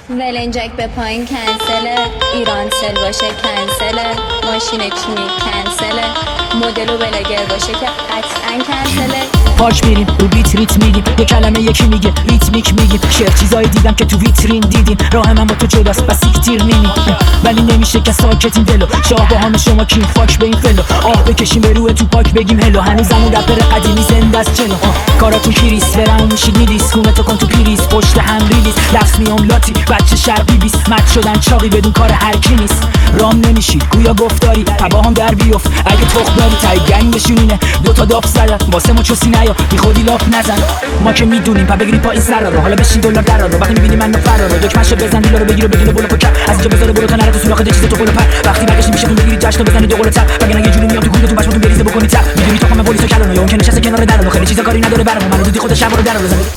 ولنجک به پایین کنسله، ایران سل باشه کنسله، ماشین چینی کنسله، مدل و بلاگر باشه که قطعا کنسله. پاک میریم رو بیت ریت میگیم، یه کلمه یکی میگه ریتمیک میگیم. شعر چیزایی دیدم که تو ویترین دیدیم، راه من با تو جداست بس یک تیر نمی، ولی نمیشه که ساکتیم دلو. شاه با همه شما کیم فاک به این فلو، آه بکشیم به روی تو پاک بگیم هلو. هنوزم اون رپر قدیمی زنده است چلو. کاراتون کیریس فرمون میشید میریس، خونتو کن تو پیریس پشت هم ریلیز. لفظ میام لاتی بچه شرقی بیس، مد شدن چاقی بدون کار هر کی نیست. رام نمیشید گویا گفتاری تبا هم در بیفت اگه تخم داری تای گنگ بشونینه. دوتا داپ زدن واسه ما چوسی نیا بی خودی لاپ نزن. ما که میدونیم پا بگیری پا این سر رو، حالا بشین دلار در رو. وقتی میبینی من فرار رو دکمه‌شو بزن دیلا رو بگیره بدون بولا پکر. از اینجا بذاره برو تا نره تو سوراخ چیز تو قول پر. وقتی برگشت میشه تو بگیری جشن بزنی دو قول تر، وگرنه یه جوری میام تو گوشتون بچه‌تون بریزه بکنی تر. میدونی تا من پلیسو کلانو یا اون که نشسته کنار درو، خیلی چیزا کاری نداره برام. من دیدی خود شب رو درو بزنه.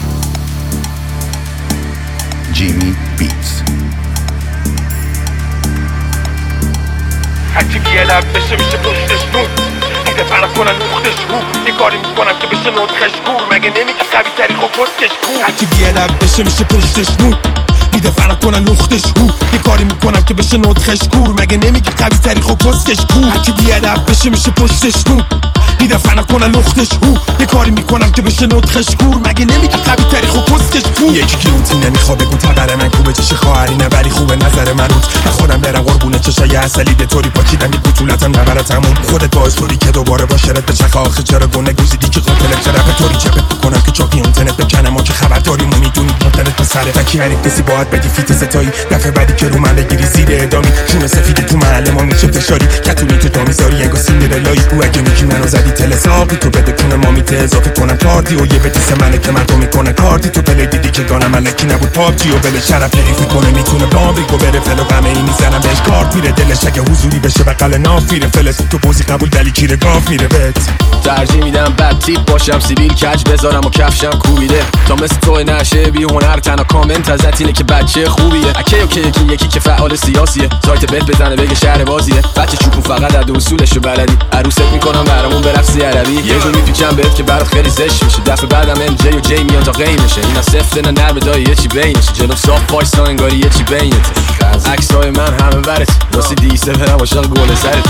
جیمی بیتس. هرچی بیادب بشه میشه پشتش نور، دیده فرق کنن نختش رو. یه کاری میکنم که بشه نطخش گور، مگه نمیگی قوی تری خب پستش کور. هرچی بیادب بشه میشه پشتش نور، دیده فرق کنن نختش رو. یه کاری میکنم که بشه نطخش گور، مگه نمیگی قوی تری خب پستش کور. هرچی بیادب بشه میشه پشتش نور، دیده فرق کنن نختش رو. یه کاری میکنم که بشه نطخش گور، مگه نمیگی قوی تری خب پستش کور. یکی که اون تیم نمیخواد بگو تبر من کوبه چش خواهرینه، ولی خوبه نظر من روز. من خودم برم قربونه چشای اصلی به طوری پاچیدم یه بطولتم نبرتمون. خودت باعث طوری که دوباره با شرط به چخ آخه چرا گونه گوزیدی که قاتلت چرا به طوری چپت بکنم که چاپی اینترنت بکنم. ما که خبر داریم و میدونی اینترنت به سره فکی هر کسی باید بدی فیت ستایی. دفعه بعدی که رو من بگیری زیر ادامی شونه سفیدی تو محله ما میشه فشاری. کتونی تو دامیزاری انگار سیندرلایی. او اگه میگی منو زدی تلساقی تو بده کنه ما میته اضافه کنم کاردی و یه بتیس منه که مردم میکنه کاردی. تو پلی دیدی که گانم الکی نبود پابجی و بله شرف حریف میکنه میتونه بامبیگو بره فلو غمه ای میزنم بهش کارت میره دلش اگه حضوری بشه بغل نافیره. فلس تو بازی قبول دلی کیره گاف میره بت. ترجیح میدم بد تیپ باشم سیبیل کج بذارم و کفشم کوبیده تا مثل تو نشه بی هنر. تنها کامنت ازت اینه که بچه خوبیه. اکی اوکی یکی که فعال سیاسیه، سایت بت بزنه بگه شهر بازیه. بچه چوپو فقط از اصولشو بلدی، عروست میکنم برامون به رقص عربی. یه جور میپیچم بهت که برات خیلی زشت میشه. دفعه بعدم ام جی و جی میان تا قیمشه. اینا سفت نه نرم دایی یه چی بینشه. جلو صاف وایسا انگاری یه چی بینته. عکسای من همه برات راستی دیسه برم عاشق گل سرت.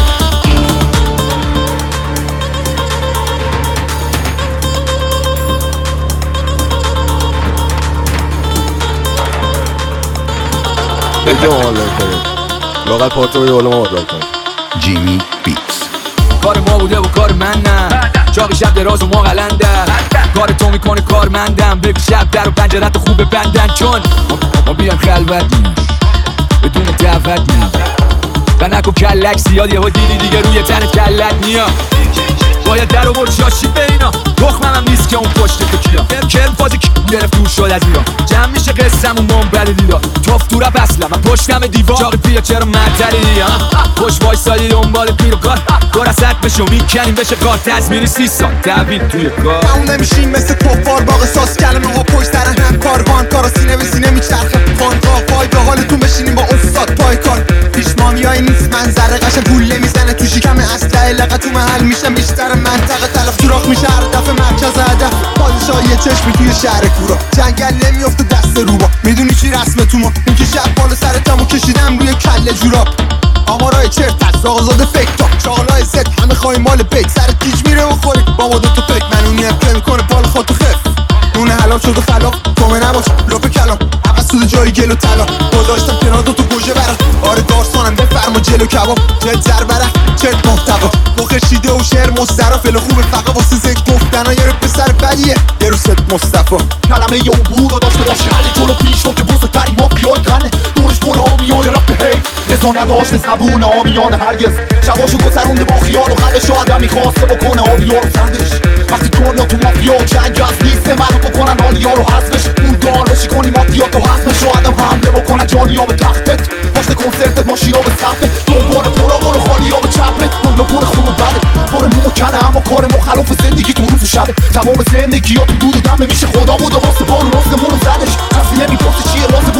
لاغر پارتوی علم آدار کن. جیمی بیتس. کار ما بوده و کار من نه، چاقی شب دراز و ما قلنده. کار تو میکنه کار مندم، بگو شب در و پنجرت خوبه بندن. چون ما بیان خلوت نیش بدون دعوت نیم و نکو کلک زیاد. یهو دیدی دیگه روی تنت کلک نیا، باید در و برو شاشی بینا. تخمم هم نیست که اون پشت تو کیا کرم فازی گرفت دور شد از ایران. جمع میشه قسم و منبل دیدا توف تو رپ اصلا من پشتم دیوار. چاقی بیا چرا مدلی پشت وایسادی دنبال پیر و کار. دور از حد بشو میکنیم بشه کار تزمینی 30 سال دوید توی کار. اون نمیشیم مثل توفار باقی ساس کلمه ها پشت سر هم کاروان. کارا سینه به سینه میچرخه خانقاه پای به حالتون بشینیم با استاد پای کار. پیشمامیایی نیست منظره قشن پوله میزنه تو شکم اسلحه لقه تو محل میشم بیشتر منطقه تلف سوراخ میشه هر دفعه مرکز هدف. پادشاهی چشمی توی شهر کورا جنگل نمیافته دست روبا. میدونی چی رسمه تو ما این که شب بالا سرتمو کشیدم روی کله جوراب. آمارای چرت از آقازاده فکر تا شاغلای زد همه خواهی مال بیت. سرت گیج میره و خوری بابا دوتا فکر منونی هم که میکنه پال خودتو خف. نونه حلال شد و خلاق تومه نباش لپ کلام عوض سود جای گل و طلا. گذاشتم کنار دوتا گوشه برم آره دارسانم بفرما جلو کباب. جد زربره چرت محتوا مخشیده و شعر مسترا. فل خوبه فقط واسه ذکر گفتن ها. یه رو پسر بدیه یه رو ست مصطفی. کلمه یه عبور رو داشته باشه حلی جلو پیش رو که بوسه تری ما بیای کنه. دورش پر آمیان رپ هی رزا نداشته زبون آمیان هرگز. شباشو گذرونده با خیال و خلش آدم میخواسته بکنه آبیار سندش. وقتی دنیا تو مافیا جنگ از لیست منو بکنن آلیا رو حذفش. اون دار بشی کنی مافیا تو حذفش. و آدم حمله بکنن جانیا به تختت پشت کنسرتت ماشینا به صفت. دنبال پرا برو خالیا به چپت. دنیا پر خون و بده پر موکنه اما کار مخالف زندگی تو روز و شبه. تمام زندگی ها تو دود و دمه میشه خدا بود و واسه بارو راستمون رو زدش. کسی نمیپرسه چیه راز